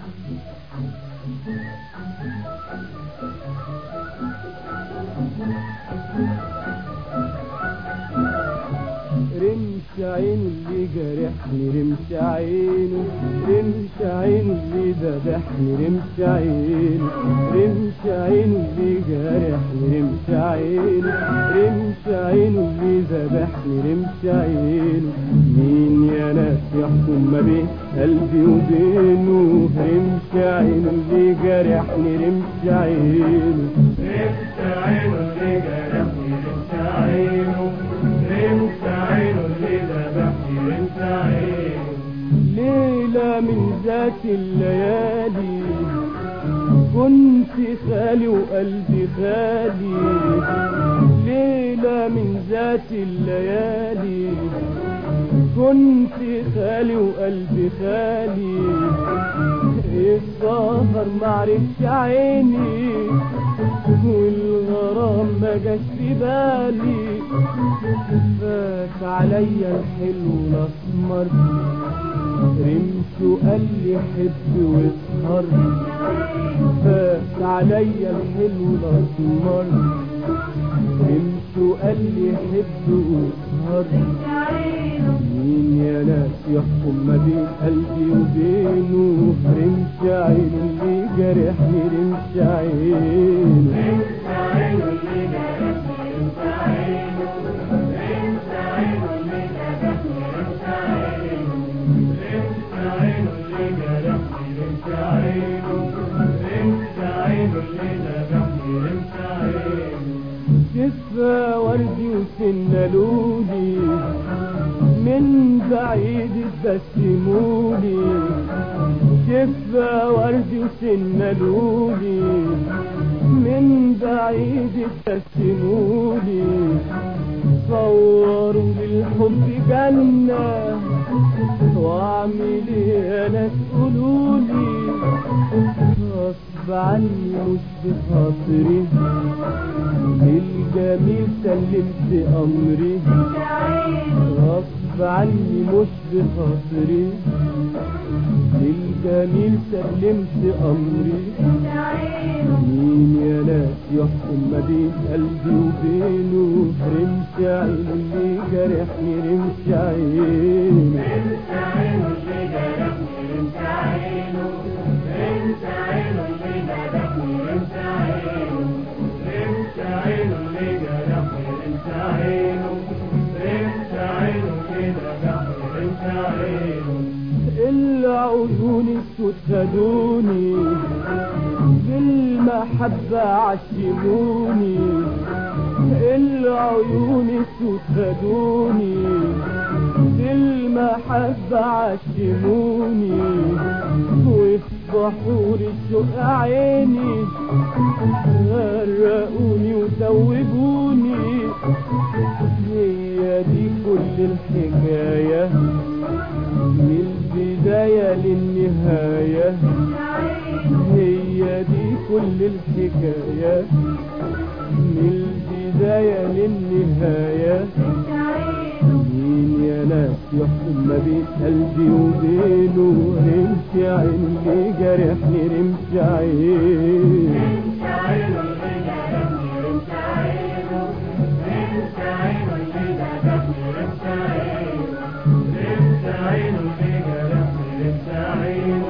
رمش عينه اللي جرحني، رمش عينه، رمش عينه اللي ذبحني، رمش عينه، رمش عينه اللي جرحني، رمش عينه، رمش عينه اللي ذبحني، رمش عينه. مين يا ناس يحكم ما بين قلبي وبينه؟ رمش عينه اللي جرحني، رمش عينه، رمش عينه اللي جرحني، رمش عينه، رمش عينه اللي ذبحني، رمش عينه. ليلة من ذات الليالي كنت خالي وقلبي خالي، ليلة من ذات الليالي كنت خالي وقلبي خالي. السهر معرفش عيني والغرام ما جاش في بالي، فات عليا الحلو الاسمر رمشه قال لي حب واسهر، فات عليا الحلو الاسمر رمشه قال لي حب واسهر. مين يا ناس يحكم ما بين قلبي وبينه؟ رمش عينه اللي جرحني، رمش عينه، رمش عينه اللي جرحني، رمش عينه، رمش عينه اللي ذبحني، رمش عينه، رمش عينه اللي جرحني، رمش عينه، رمش عينه اللي ذبحني، رمش عينه. شفا وردي وسنة لولي من بعيد تبسمولي، شفا وردي وسنة لولي من بعيد تبسمولي. صوروا للحب جنة واعمل ايه انا تقولولي؟ غصب عني مش بخاطري للجميل سلمت امري، غصب عني مش بخاطري للجميل سلمت امري. مين يا ناس يحكم ما بين قلبي وبينه؟ رمش عينه اللي جرحني، رمش عينه، رمش عينه اللي جرحني، رمش عينه، رمش عينه اللي ذبحني، رمش عينه، رمش عينه اللي جرحني، رمش عينه، رمش عينه اللي ذبحني، رمش عينه. العيون السود خدوني بالمحبة عشموني، العيون السود خدوني بالمحبة عشموني. وفي بحور الشوق عيني غرقوني ودوبوني. هي دي كل الحكاية من البداية للنهاية، هي دي كل الحكاية من البداية للنهاية. مين يا ناس يحكم ما بين قلبي وبينه؟ رمش عينه اللي جرحني، رمش عينه، رمش عينه اللي جرحني، رمش عينه، رمش عينه اللي ذبحني، رمش عينه، رمش عينه اللي جرحني، رمش عينه،